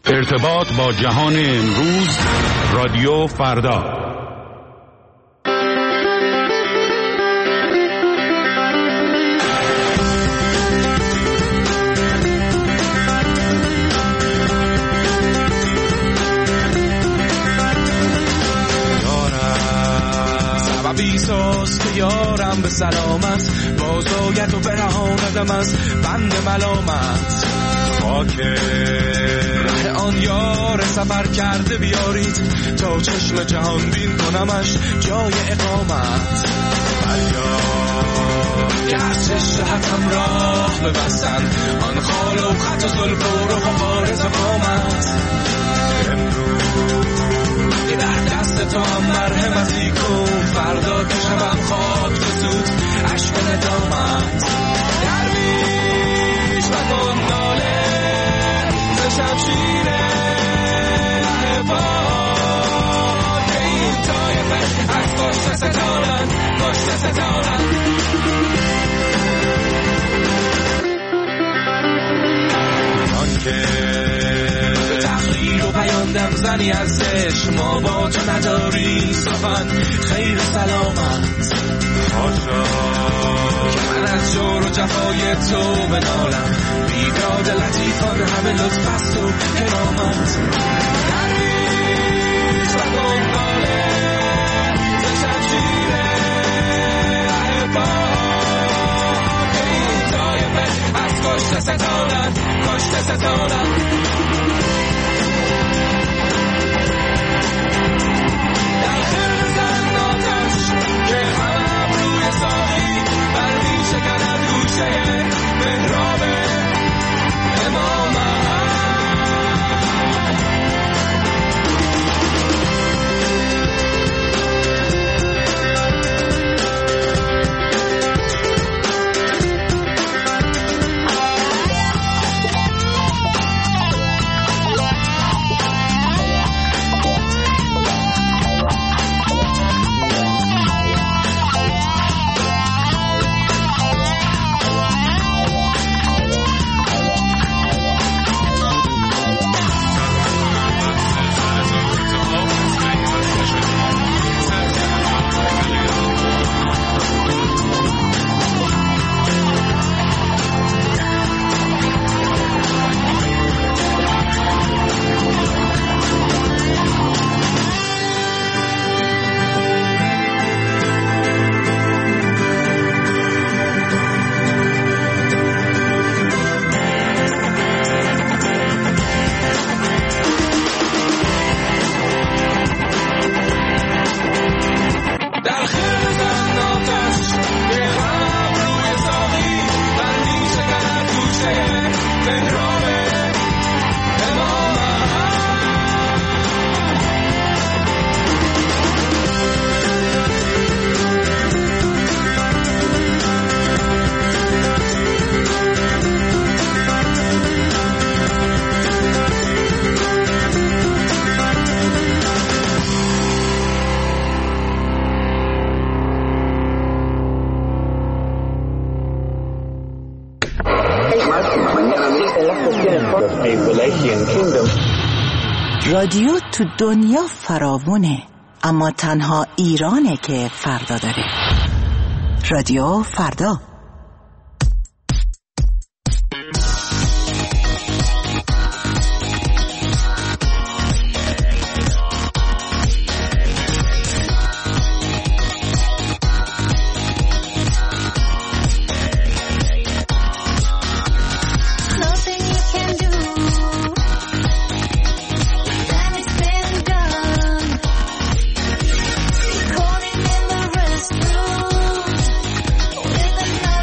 ارتباط با جهان امروز، رادیو فردا. بیساز که یارم به سلامت بازاید و برهاندم از بند ملامت. خاک ره آن یار سفر کرده بیارید تا چشم جهان بین کنمش جای اقامت. فریاد که از چشم راه ببستن آن خال و خط و زلف و رخ و غارت قامت. که در دست تو هم مرحمتی کن فردا که شبم خاک بسود عشق ندامت. درویش و گنداله ز شمشیر احباب که این طایفه از کشته ستانند کشته ستانند. آن که پیاندم زنی ازش ما با تو نداری سخن خیر سلامت. خاشا که من از جور و جفای تو بنالم بیداد لطیفان همه لطف است و کرامت. درویش و گنگاله ز شمشیر احباب که این طایفه از کشته ستانند کشته ستانند. رادیو تو دنیا فراوونه، اما تنها ایرانه که فردا داره. رادیو فردا. Caught him in the restroom with a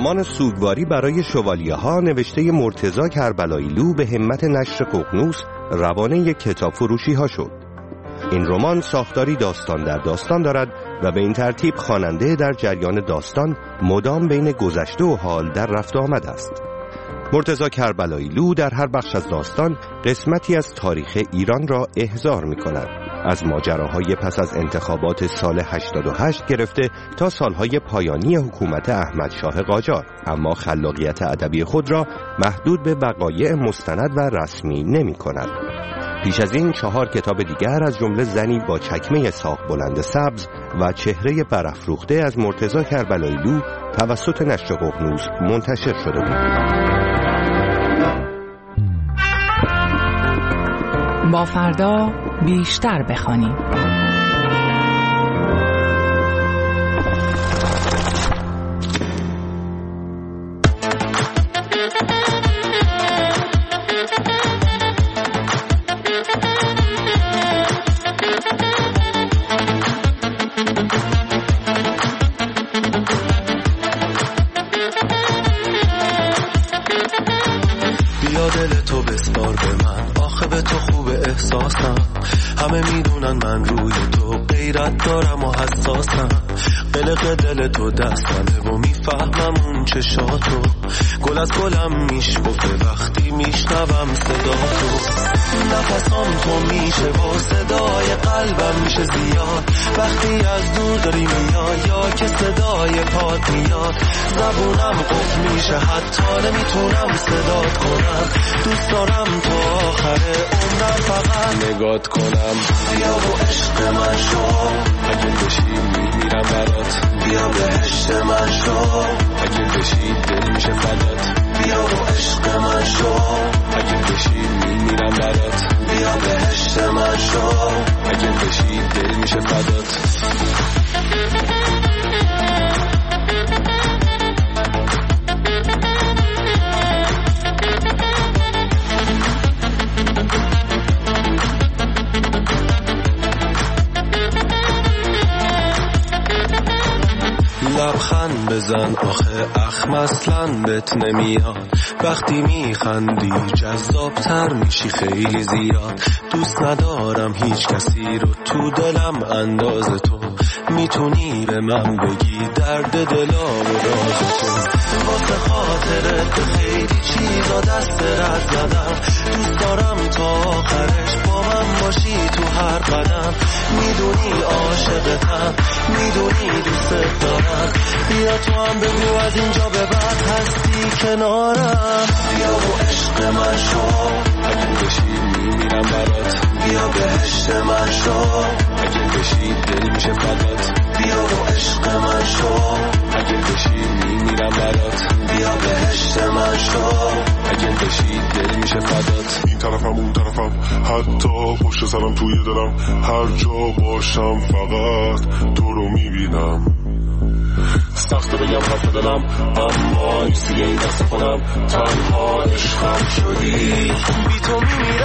رمان سوگواری برای شوالیه‌ها نوشته مرتضی کربلاییلو به همت نشر ققنوس روانه یک کتاب فروشی ها شد. این رمان ساختاری داستان در داستان دارد و به این ترتیب خواننده در جریان داستان مدام بین گذشته و حال در رفت و آمد است. مرتضی کربلاییلو در هر بخش از داستان قسمتی از تاریخ ایران را احضار می کند. از ماجراهای پس از انتخابات سال 88 گرفته تا سالهای پایانی حکومت احمد شاه قاجار، اما خلاقیت ادبی خود را محدود به وقایع مستند و رسمی نمی کند. پیش از این 4 کتاب دیگر از جمله زنی با چکمه ساق بلند سبز و چهره برافروخته از مرتضی کربلاییلو توسط نشر ققنوس منتشر شده بود. با فردا بیشتر بخوانیم. بیا دل تو بسپار به من، آخه به تو خوب احساسم. همه میدونن من روی تو غیرت دارم و حساسم. قلق دل تو دستمه و میفهمم اون چشاتو. گل از گلم میشکفه وقتی میشنوم صدا تو. نفسام تو میشه و صدای قلبم میشه زیاد وقتی از دور داری میاد یا که صدای پات میاد. زبونم قفل میشه حتی نمیتونم صدات کنم. دوست دارم تا آخر عمرم فقط نگات کنم. بیا و عشق من شو، اگه بشی میمیرم برات. بیا بهشت من شو، اگه بشی دل میشه فدات. بیا و عشق من شو، اگه بشی میمیرم برات. بیا بهشت من شو، اگه بشی دل میشه فدات. لبخند بزن آخه اخم اصلا بهت نمیاد. وقتی میخندی جذابتر میشی خیلی زیاد. دوست ندارم هیچ کسی رو تو دلم انداز تو. میتونی به من بگی درد دلا و راز تو. واسه خاطرت خیلی چیزا دست رد زدم. دوست دارم تا آخرش با من باشی تو هر قدم. میدونی عاشقتم، میدونی دوست دارم. بیا تو هم بگو از اینجا به بعد هستی کنارم. بیا و عشق من شو، اگه بشی میمیرم برات. بیا بهشت من شو، اگه بشی دل میشه فدات. بیا و عشق من شو، اگه بشی میمیرم برات. بیا بهشت من شو، اگه بشی دل میشه فدات. این طرفم اون طرفم حتی پشت سرم توی دلم. هر جا باشم فقط تو رو میبینم. سخته بگم حرف دلم اما نیستی این دست کنم. تنها عشقم شدی، بی تو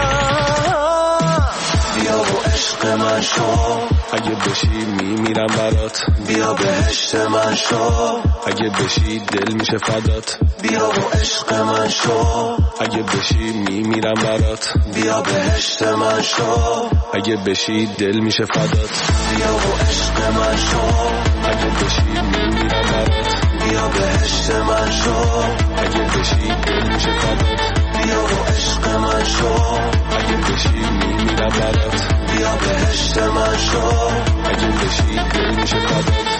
میمیرم. بیا و عشق من شو، اگه بشی میمیرم برات. بیا بهشت من شو، اگه بشی دل میشه فدات. بیا و عشق من شو، اگه بشی میمیرم برات. بیا بهشت من شو، اگه بشی دل میشه فدات. بیا و عشق من شو، اگه بشی میمیرم برات. بیا بهشت من شو، اگه بشی دل میشه فدات. بیا و عشق من شو، اگه بشی میمیرم برات. بیا بهشت من شو، اگه بشی دل میشه فدات.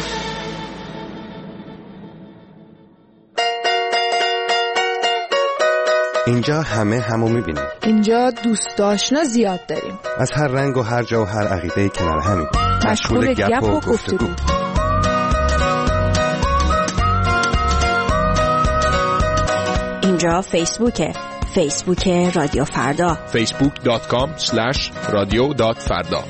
اینجا همه همو میبینیم. اینجا دوست آشنا زیاد داریم. از هر رنگ و هر جا و هر عقیده کنار همیم. مشغول گپ و گفتگو. اینجا فیسبوک رادیو فردا. facebook.com/radio.farda.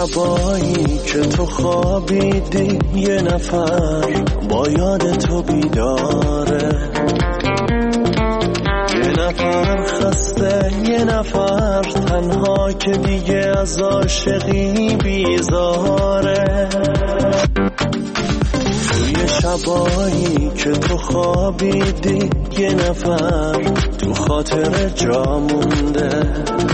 شبایی که تو خوابیدی یه نفر با یاد تو بیداره، یه نفر خسته یه نفر تنها که دیگه از عاشقی بیزاره. توی شبایی که تو خوابیدی یه نفر تو خاطر جا مونده،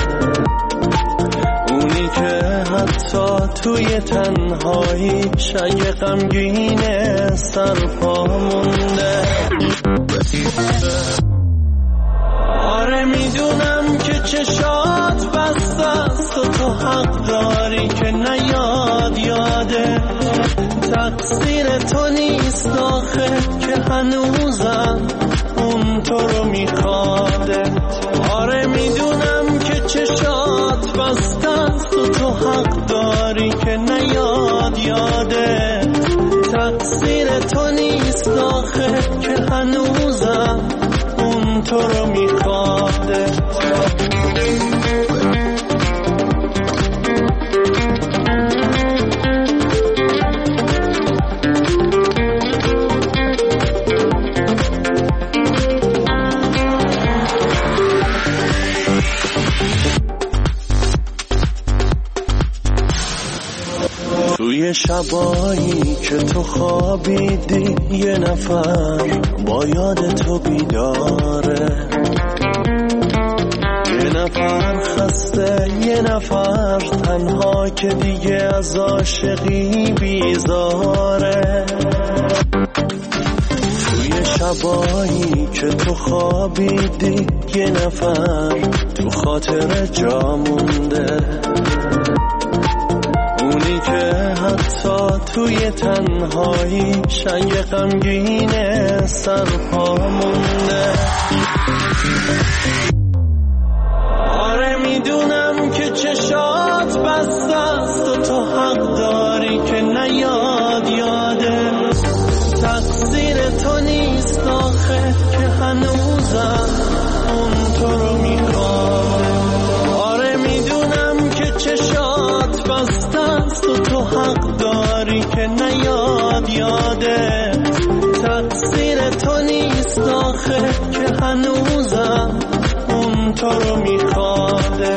اونی که حتی توی تنهایی شای غمگینه سرپا مونده. آره میدونم که چشات بسته است و تو حق داری که نیاد یاده، تقصیر تو نیست آخه که هنوزم اون تو رو میخواده. آره میدونم که چشات بسته است و تو حق داری که نیاد یاده، تقصیر تو نیست آخه که هنوزم اون تو رو میخواده. توی شبایی که تو خوابیدی یه نفر با یاد تو بیداره، یه نفر خسته یه نفر تنها که دیگه از عاشقی بیزاره. توی شبایی که تو خوابیدی یه نفر تو خاطر جا مونده، اونی که حتی توی تنهایی شای غمگینه سرپا مونده. آره میدونم که چشات بسته است و تو حق داری که نیاد یاده، تقصیر تو نیست آخه که هنوزم اون تو رو میخواده. آره میدونم که چشات بسته است و تو حق داری که نیاد یاده، تقصیر تو نیست آخه که هنوزم اون تو رو میخواده.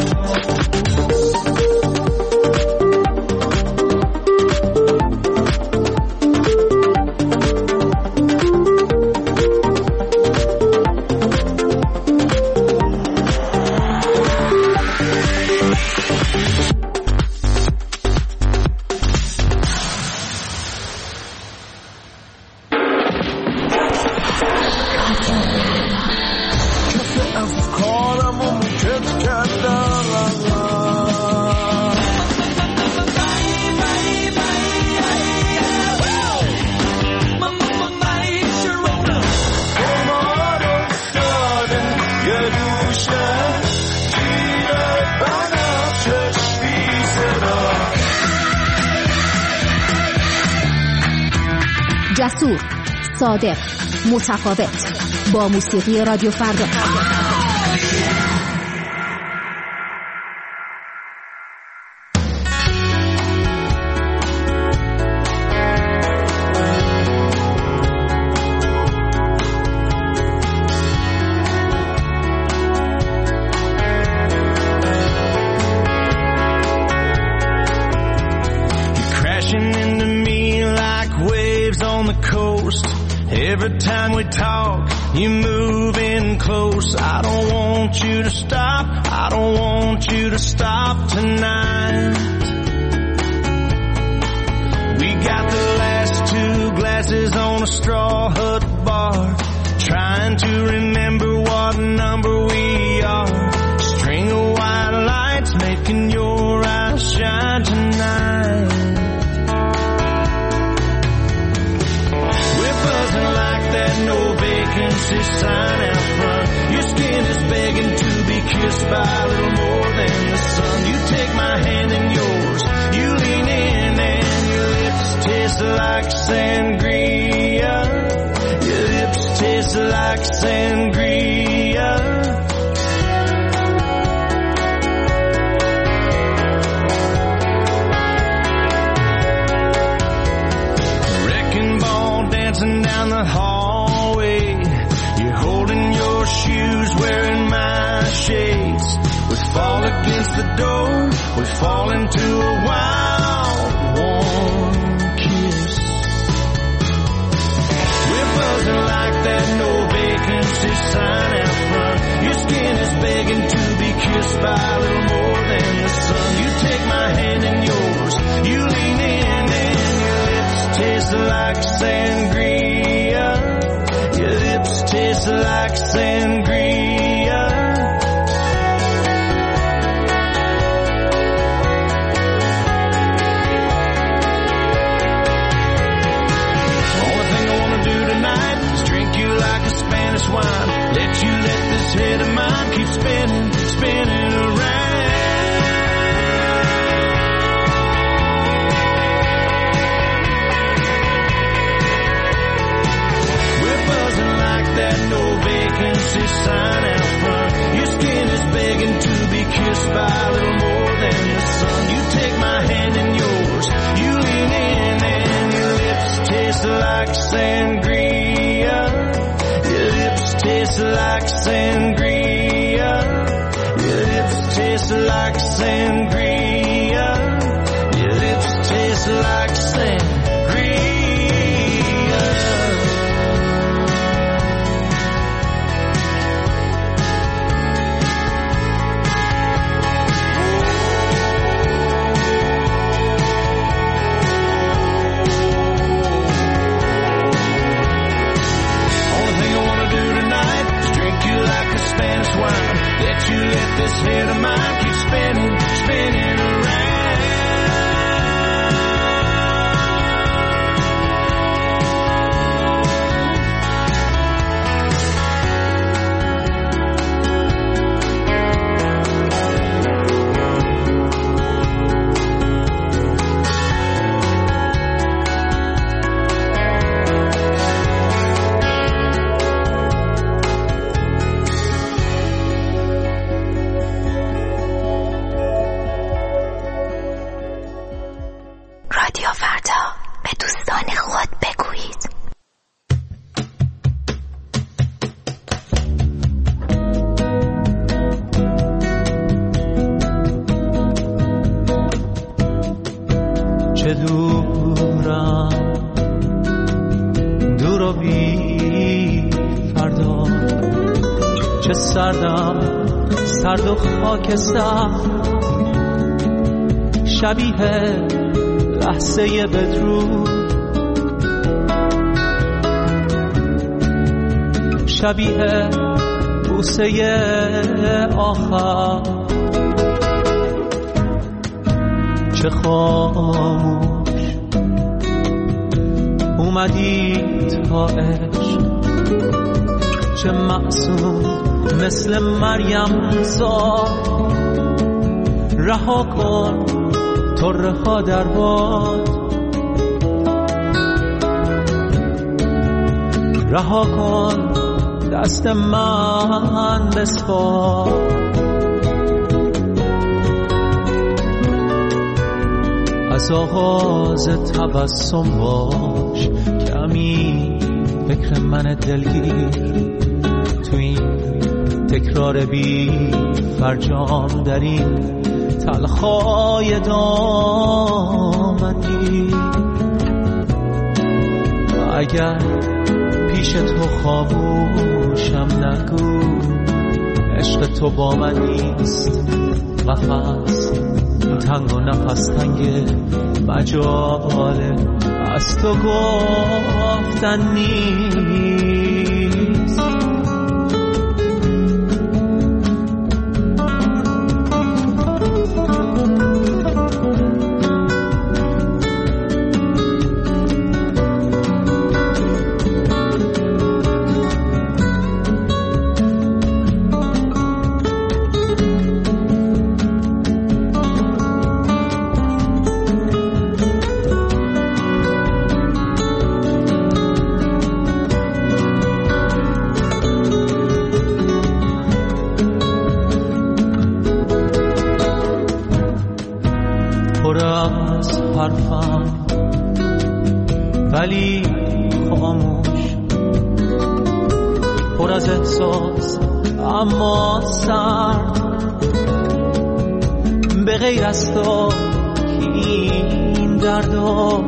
جسور، صادق، متفاوت، با موسیقی رادیو فردا. Every time we talk, you move in close. I don't want you to stop. I don't want you to stop tonight. We got the last 2 glasses on a straw hut bar, trying to remember what number we are. String of white lights making your eyes shine tonight. No vacancy sign out front. Your skin is begging to be kissed by a little more than the sun. You take my hand in yours, you lean in and your lips taste like sangria. Your lips taste like sangria. to a wild, warm kiss. We're buzzing like that no vacancy sign out front. Your skin is begging to be kissed by a little more than the sun. You take my hand in yours, you lean in and your lips taste like sangria. Your lips taste like sangria. Only thing I wanna do tonight is drink you like a Spanish wine. Let you let this head of mine keep spinning, spinning around. We're buzzing like that no vacancy sign out front. Your skin is begging to be kissed by a little more than the sun. You take my hand in yours, you lean in and your lips taste like sangria. Your lips taste like sangria. Your lips taste like sangria. Your lips taste like sangria. Spanish wine. Let you let this head of mine keep spinning, spinning around. سرد و خاکستر شبیه لحظه بدرود شبیه بوسه آخر چه خاموش اومدی تا عشق چه معصوم مثل مریم زاد رها کن طره ها در باد رها کن دست من بسپار از آغاز تبسم باش کمی فکر من دلگیر تو این تکرار بی فرجام در این تلخای دامنی اگر پیش تو خاموشم نگو عشق تو با من نیست قفس تنگ و نفس تنگ مجاله از تو گفتن نیست ولی خاموش پر از احساس اما سرد به غیر از تو این دردو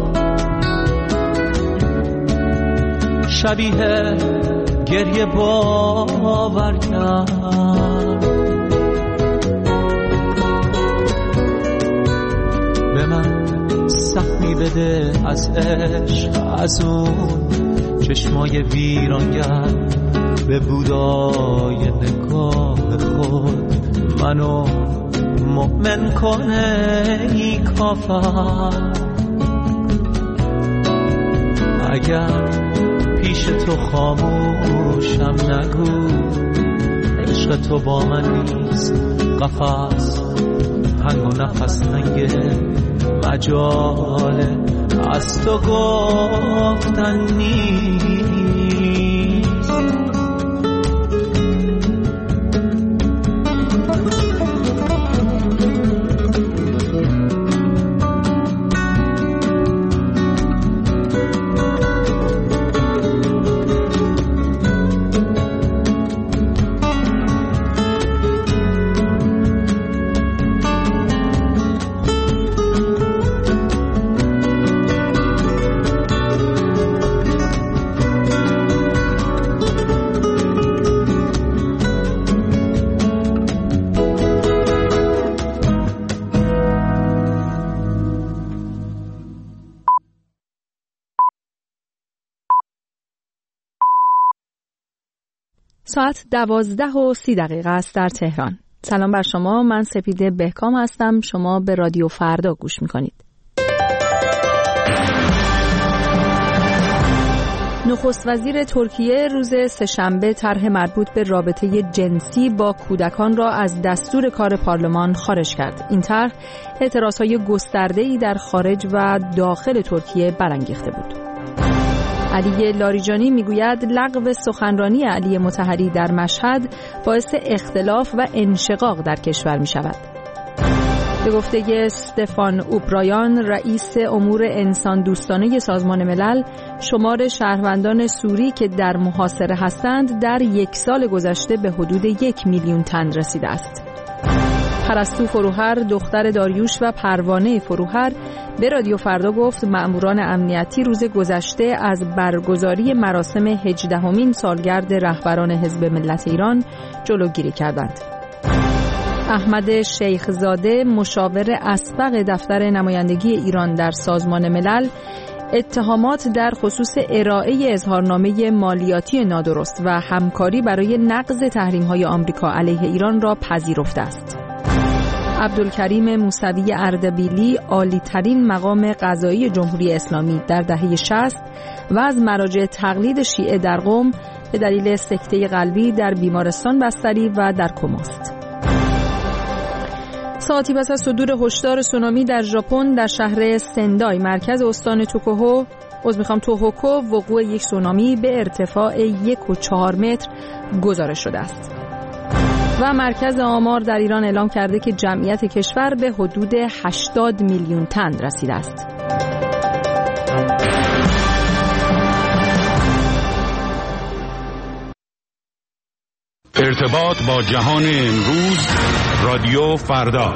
شبیه گریه باور کرد. به من سهمی بده از عشق، از اون چشمای ویرانگر، به بودای نگاه خود منو مؤمن کنه ای کافر. اگر پیش تو خاموشم نگو، عشق تو با من نیست قفس تنگ و نفس تنگه، مجاله از تو گفتن نیست. ساعت 12:30 است در تهران. سلام بر شما، من سپیده بهکام هستم. شما به رادیو فردا گوش میکنید. نخست وزیر ترکیه روز سه‌شنبه طرح مربوط به رابطه جنسی با کودکان را از دستور کار پارلمان خارج کرد. این طرح اعتراضهای گسترده‌ای در خارج و داخل ترکیه برانگیخته بود. علی لاریجانی میگوید لغو سخنرانی علی مطهری در مشهد باعث اختلاف و انشقاق در کشور می شود. به گفته استفان اوبرایان رئیس امور انسان دوستانه سازمان ملل، شمار شهروندان سوری که در محاصره هستند در 1 سال گذشته به حدود 1 میلیون تن رسیده است. پرستو فروهر دختر داریوش و پروانه فروهر به رادیو فردا گفت مأموران امنیتی روز گذشته از برگزاری مراسم 18مین سالگرد رهبران حزب ملت ایران جلوگیری کردند. احمد شیخزاده مشاور اسبق دفتر نمایندگی ایران در سازمان ملل اتهامات در خصوص ارائه اظهارنامه مالیاتی نادرست و همکاری برای نقض تحریم‌های آمریکا علیه ایران را پذیرفته است. عبدالکریم موسوی اردبیلی عالی‌ترین مقام قضایی جمهوری اسلامی در دهه 60 و از مراجع تقلید شیعه در قم به دلیل سکته قلبی در بیمارستان بستری و در کماست. ساعتی پس از صدور هشدار سونامی در ژاپن در شهر سندای مرکز استان توهوکو وقوع یک سونامی به ارتفاع 1.4 متر گزارش شده است. و مرکز آمار در ایران اعلام کرده که جمعیت کشور به حدود 80 میلیون تن رسیده است. ارتباط با جهان امروز، رادیو فردا.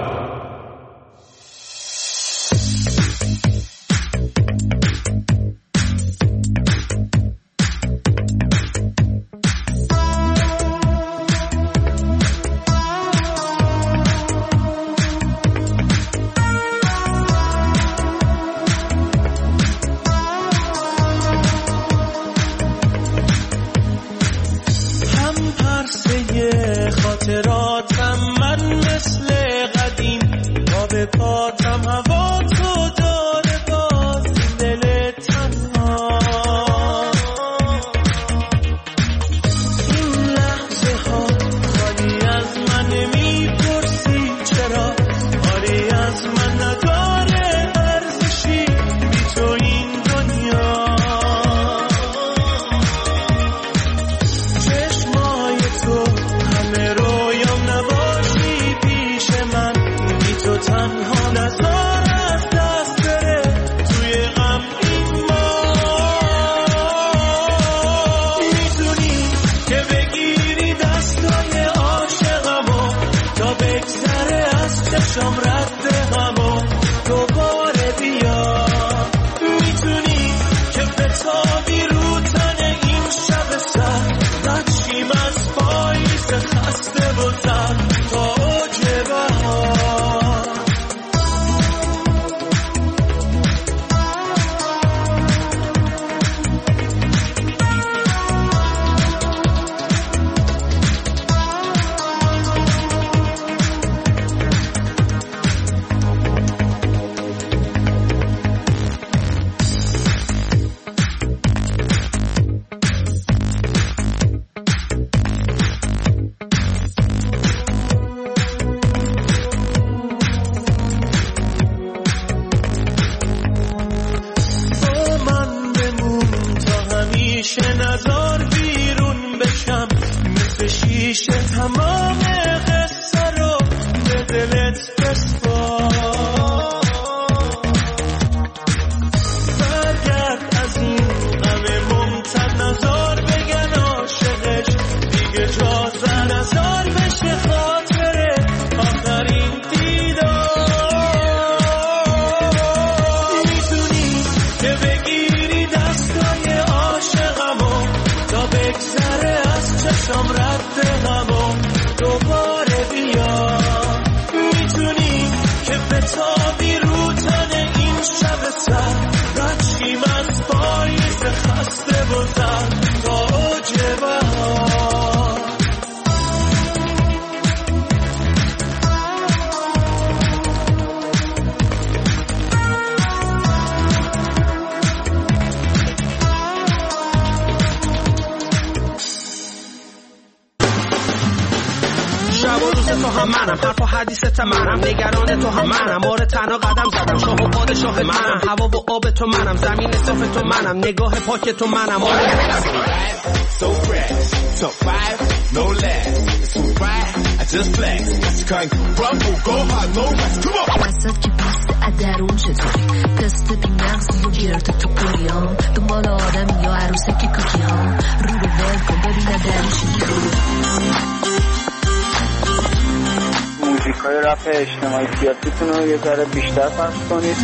خاطراتم من مثل قدیم با به پاتم هوا تو داره باز این دل تنها. این لحظه ها خالی از من میپرسی چرا، خالی از من نداره ارزشی بی تو این دنیا. چشمای تو همه رویام نباشی پیش من، بی تو تنها نزد میشه تمام قصه رو به دلت بسپار. برگرد از این غم ممتد نزار بگن عاشقش دیگه جا نزار بشه خاطره آخرین دیدار. میتونی که بگیری دستای عاشقمو تا بگذره از چشم رد همو دوباره بیا. میتونی که بتابی رو تن این شب سر رچیم از پاییز خسته بزن تا اوج بهار. شب و روز تو هم منم، حرف و حدیثت منم، نگران تو هم منم، آره تنها قدم زدم، شاه و پادشاه منم، هوا و آب تو منم، زمین صاف تو منم، نگاه پاک تو منم، آره So fresh, top 5, no less. It's all right, I just flex. You can't rumble, go hard, no rest. Come on. وسط که پست ادرون چطوری تست بی مغزی و گرد تو کلیام دنبال آدم یا عروسه که کوکی ها رو رو ول کن ببینه درش موزیکای رپ اجتماعی سیاسیتون رو یه ذره بیشتر پخش کنید.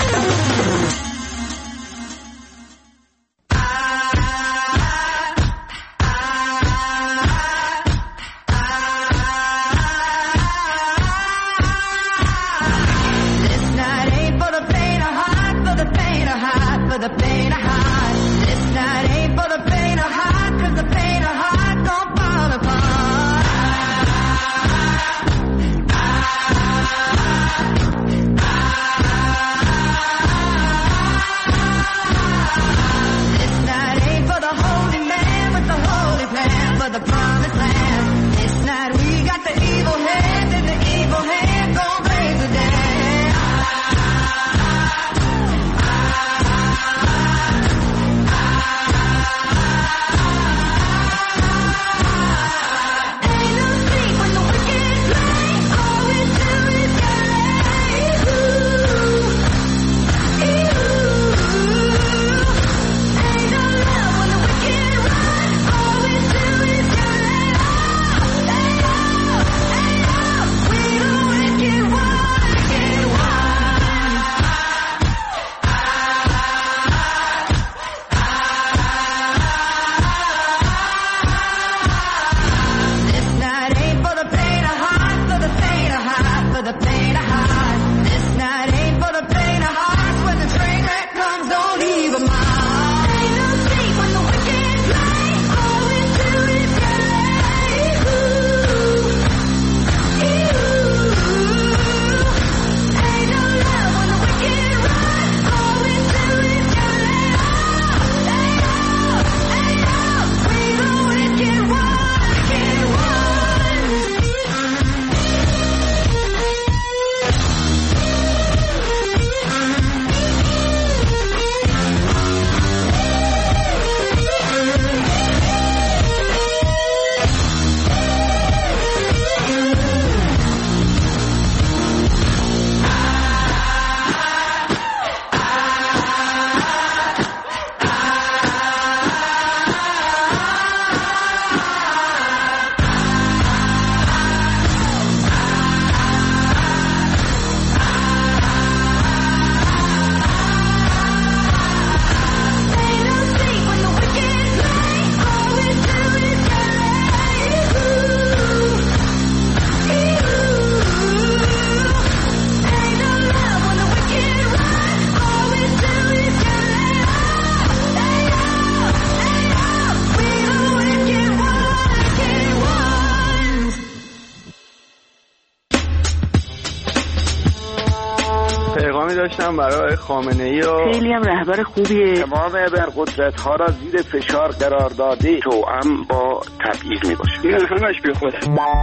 داشتم برای خامنه‌ای و خیلی هم رهبر خوبیه. تمام ابرقدرت‌ها را زیر فشار قرار داده توأم با تبعیض میباشه. این همش بی خوده.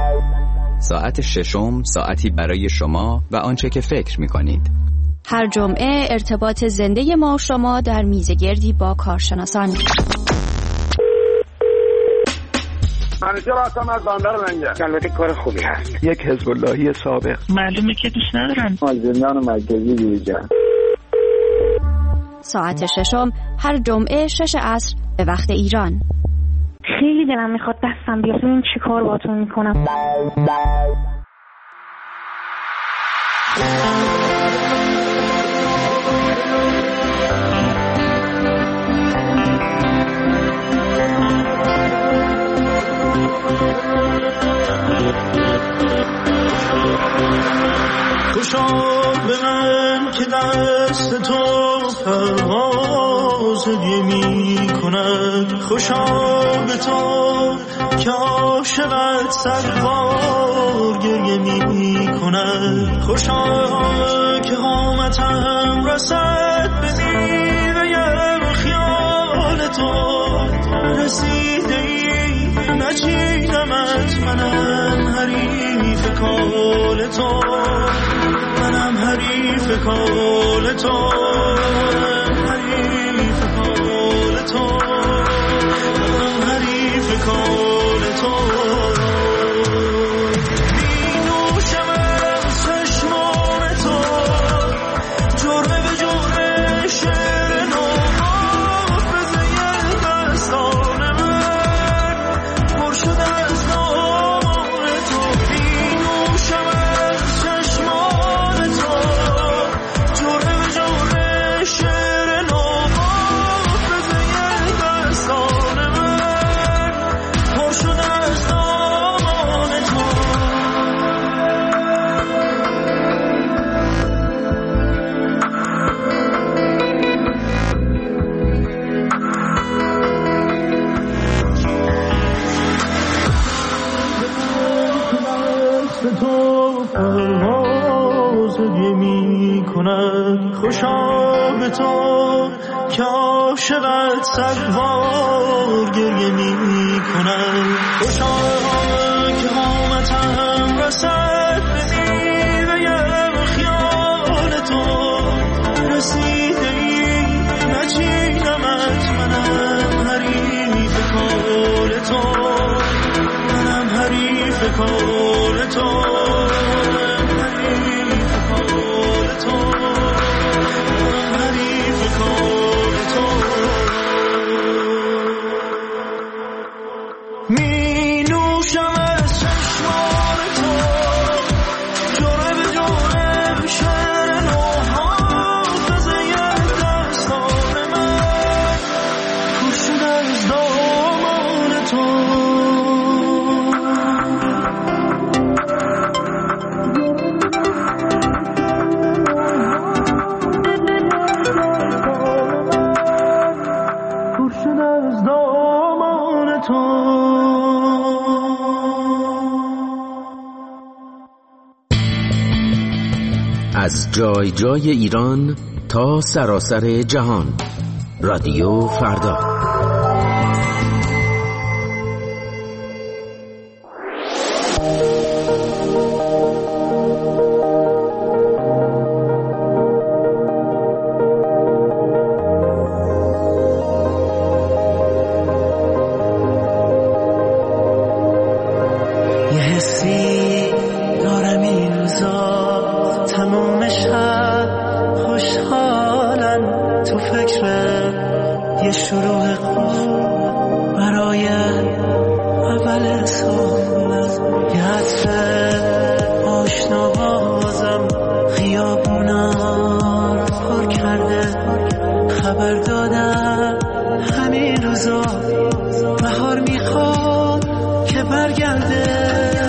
ساعت ششم ساعتی برای شما و آنچه که فکر می‌کنید. هر جمعه ارتباط زنده ما و شما در میزگردی با کارشناسان. همیشه راستم از بندر لنگه. البته کار خوبی هست. یک حزب اللهی سابق. معلومه که دوست ندارن. زندان مرکزی گیجان. ساعت ششم هر جمعه 6 عصر به وقت ایران. خیلی دلم میخواد دستم بیاد ببین چی کار باهاتون میکنم. خوشا به من که دست تو پرواز دیگه می کند، خوشا به تو که عاشقت صد بار گریه می کند، خوشا که قامتم رسد به میوه خیال تو، رسیده ای نچیدمت، منم حریف کال تو، منم حریف کال تو، حریف کال تو، منم حریف کال تو. می نوشم از چشمان تو جرعه به جرعه شعر نو، حافظه دستان من پر شده از نام تو. می نوشم از چشمان تو جرعه به جرعه شعر نو، حافظه دستان من پر شده از نام تو. تو پرواز دیگه می کند، خوشا به تو که عاشقت صد بار گریه می کند، خوشا که قامتم رسد به میوه خیال تو، رسیده ای نچیدمت، منم حریف کال تو، منم حریف کال تو، حریف کال تو، حریف کال تو. می نوشم از چشمان تو جرعه به جرعه شعر نو، حافظه دستان من پر شده از دامان تو. از جای جای ایران تا سراسر جهان، رادیو فردا. یه حسی دارم این روزا تموم شب خوشحالم، تو فکر یه شروع خوب برای اول سال، یه عطر آشنا بازم خیابونا رو پر کرده، خبر دادم همین روزا بهار میخواد که برگرده،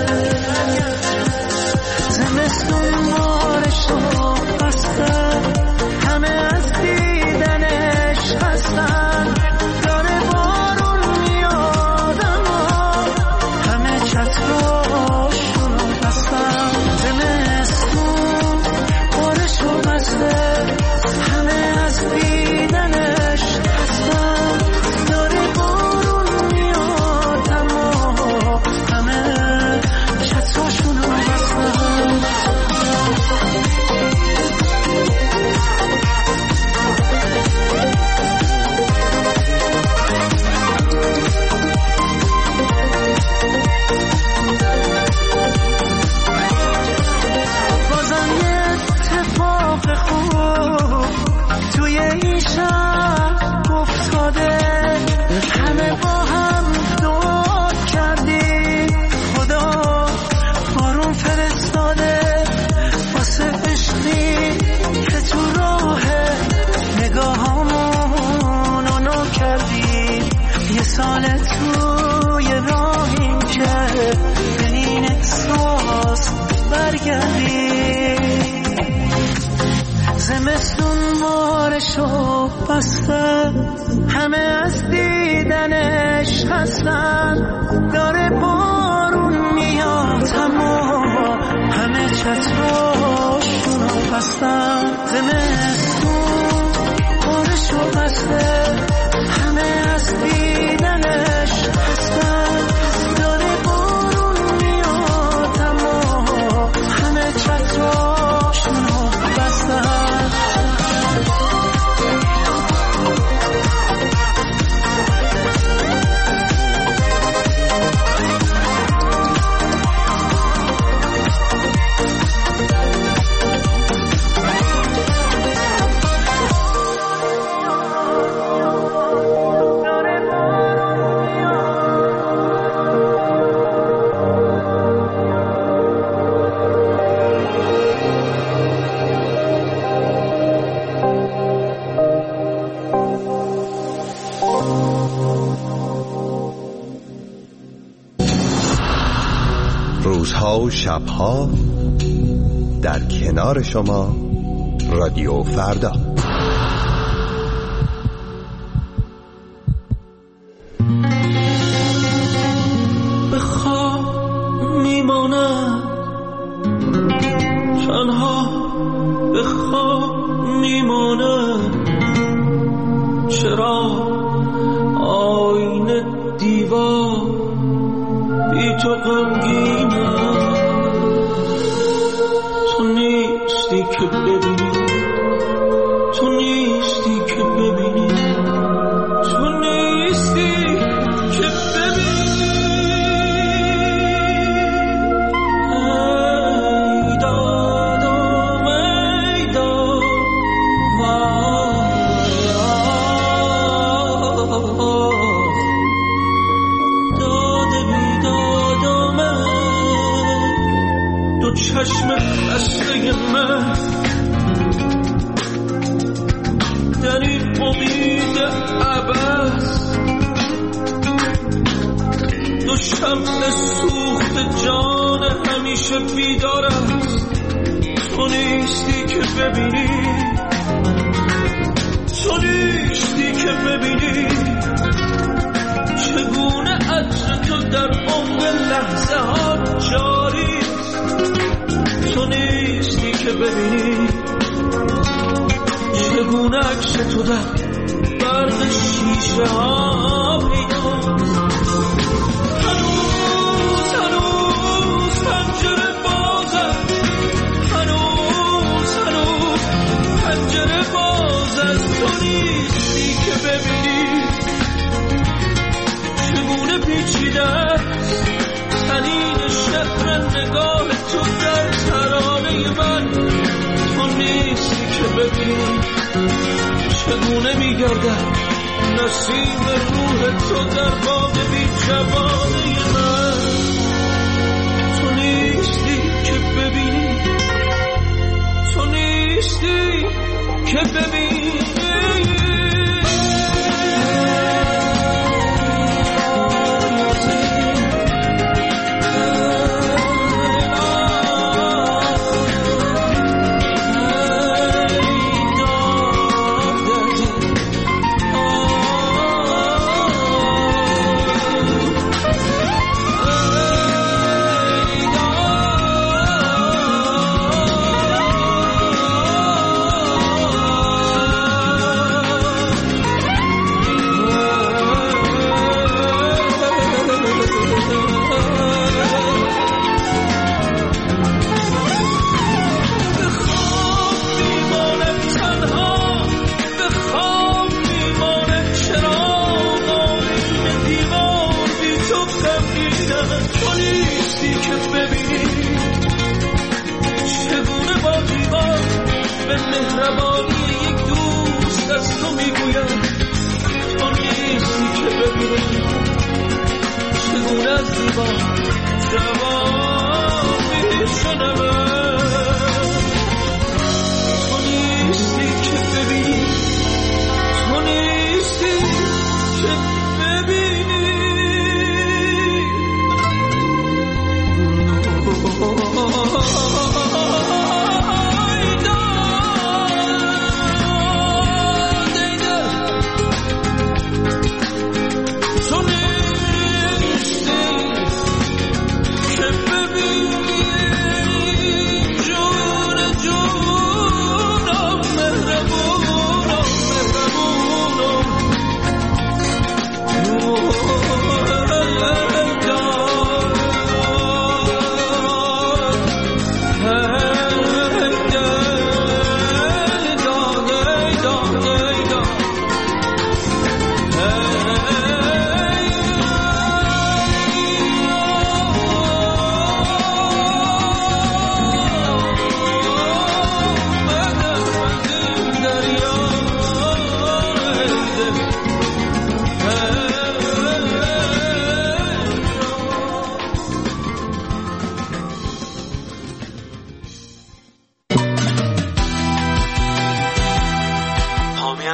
زمستون بارش رو بستن، همه از دیدنش هستن، داره بارون میاد اما همه چتراشون رو بستن، زمستون بارش رو بسته، همه از دیدنش هستن، داره بارون میاد اما همه بسته همه از دیدنش خستن داره بارون میاد اما همه چتراشونو بستن زمستون بارشو بسته همه از دیدنش خستن داره بارون میاد اما همه چتراشونو بستن روزها و شبها در کنار شما رادیو فردا. به خواب میمانم تنها به خواب میمانم چرا آینه دیوار بی تو غمگینم تو نیستی که ببینی تو نیستی که ببینی تو نیستی که ببینی ای دادم ای داد چشم بسته من در این امید عبث دو شمع سوخت جان همیشه بیدار است تو نیستی که ببینی تو نیستی که ببینی چگونه عطر تو در عمق لحظه ها جاری تو نیستی که ببینی چگونه عکس تو در برق شیشه ها پیداست هنوز پنجره بازه هنوز پنجره بازه تو نیستی که ببینی چگونه پیچیده سنین شعر نگاه تو در ترانه من تو نیستی که ببینی چگونه میگردد نسیم روح تو در باغ بی جوانه من تو نیستی که ببینی تو نیستی که ببینی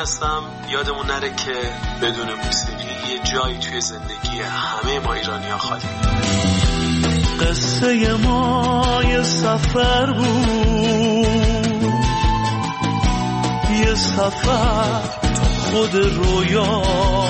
هستم. یادمون نره که بدون موسیقی یه جایی توی زندگی همه ما ایرانی‌ها خالی. قصه ما یه سفر بود، یه سفر خود رویا.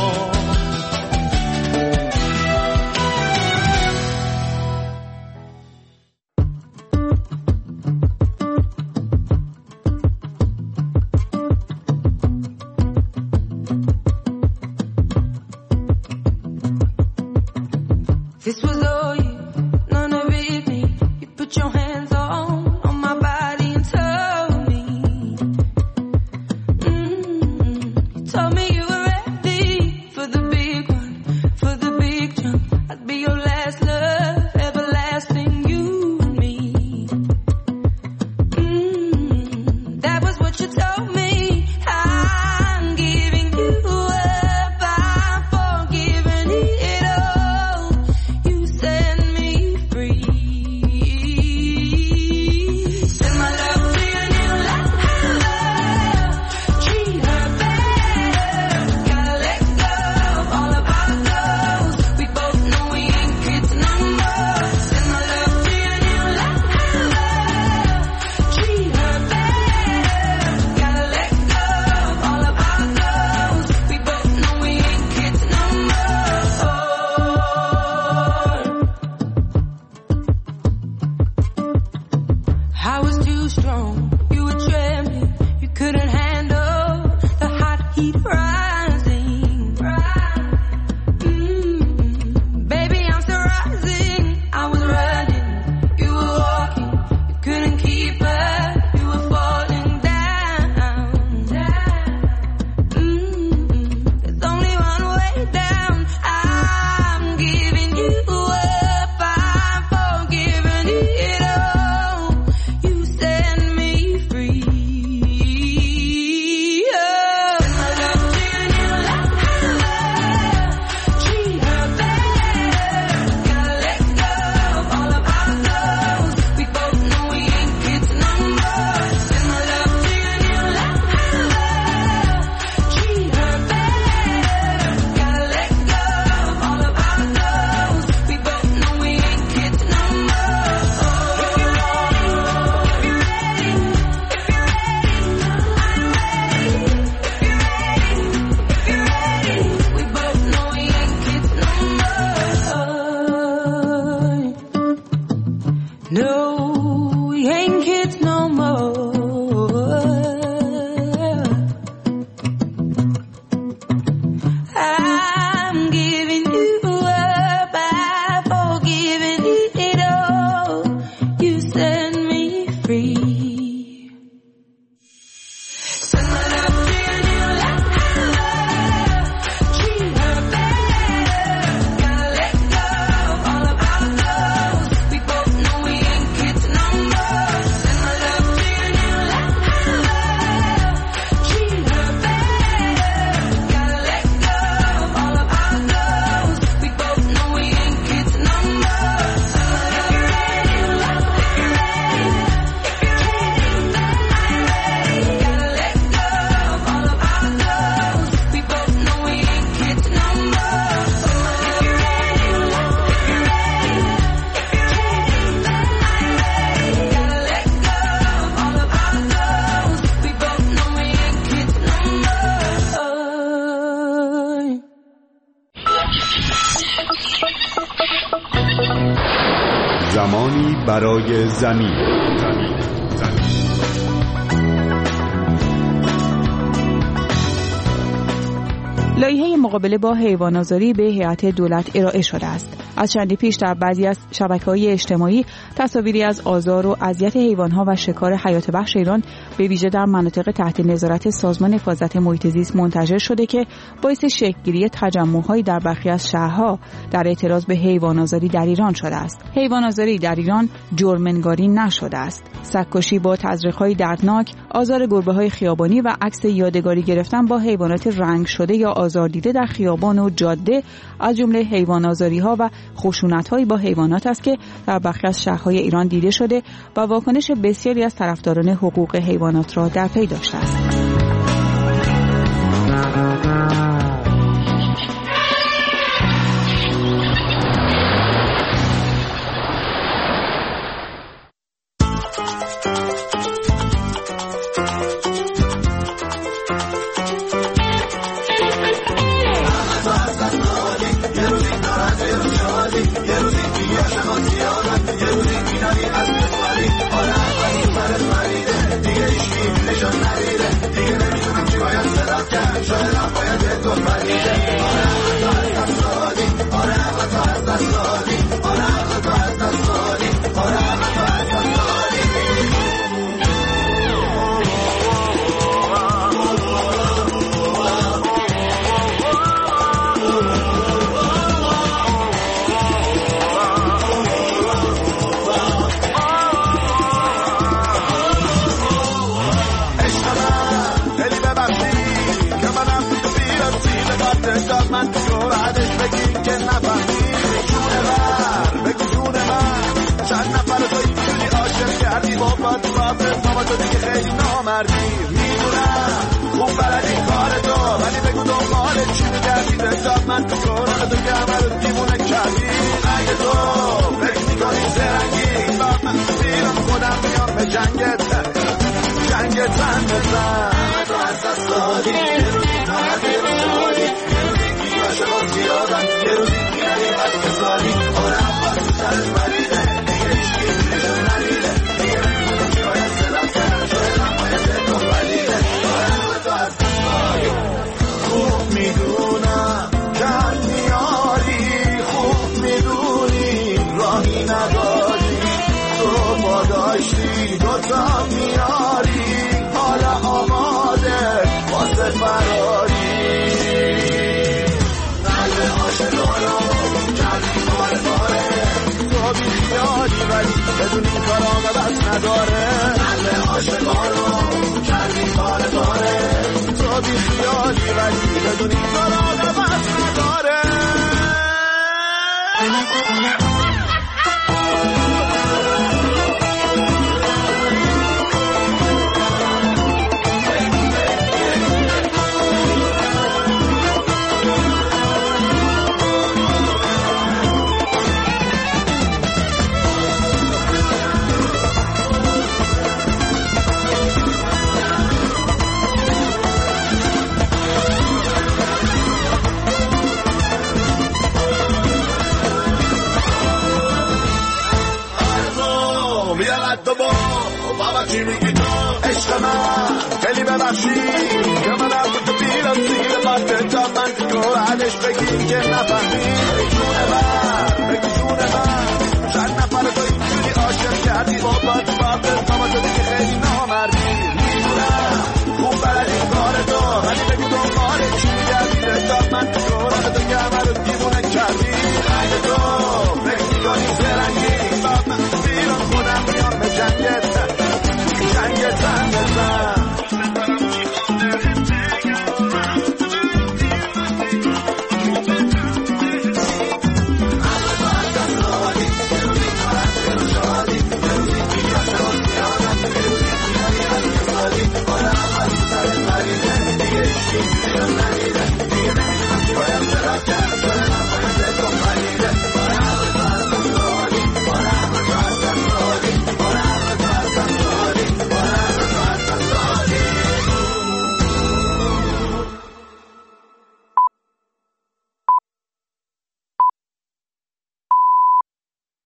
زمانی برای زمین. لایحه مقابله با حیوان‌آزاری به هیئت دولت ارائه شده است. از چندی پیش در بعضی از شبکه‌های اجتماعی تصاویری از آزار و اذیت حیوان‌ها و شکار حیات وحش ایران به ویژه در مناطق تحت نظارت سازمان حفاظت محیط زیست منتشر شده که باعث شکل‌گیری تجمع‌هایی در برخی از شهرها در اعتراض به حیوان‌آزاری در ایران شده است. حیوان‌آزاری در ایران جرم‌نگاری نشده است. سگ‌کشی با تزریق‌های دردناک، آزار گربه‌های خیابانی و عکس یادگاری گرفتن با حیوانات رنگ شده یا آزاردیده در خیابان و جاده از جمله حیوان‌آزاری‌ها و خشونت‌هایی با حیوانات است که در برخی از شهرهای ایران دیده شده و واکنش بسیاری از طرفداران حقوق حیوانات را در پی داشته است. با